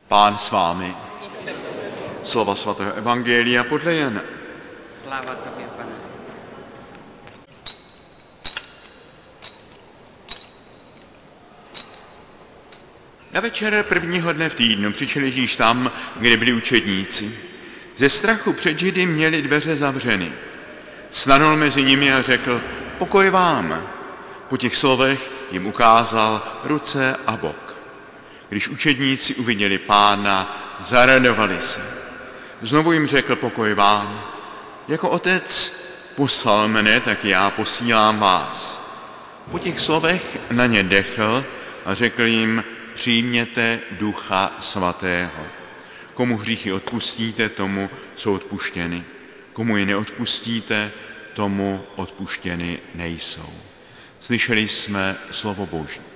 Pán s vámi. Slova svatého evangelia podle Jana. Sláva tobě, Pane. Na večer prvního dne v týdnu přišel Ježíš tam, kde byli učedníci. Ze strachu před Židy měli dveře zavřeny. Snadl mezi nimi a řekl: pokoj vám. Po těch slovech jim ukázal ruce a bok. Když učedníci uviděli Pána, zaradovali se. Znovu jim řekl: pokoj vám. Jako Otec poslal mne, tak já posílám vás. Po těch slovech na ně dechl a řekl jim: přijměte Ducha Svatého. Komu hříchy odpustíte, tomu jsou odpuštěny. Komu je neodpustíte, tomu odpuštěny nejsou. Slyšeli jsme slovo Boží.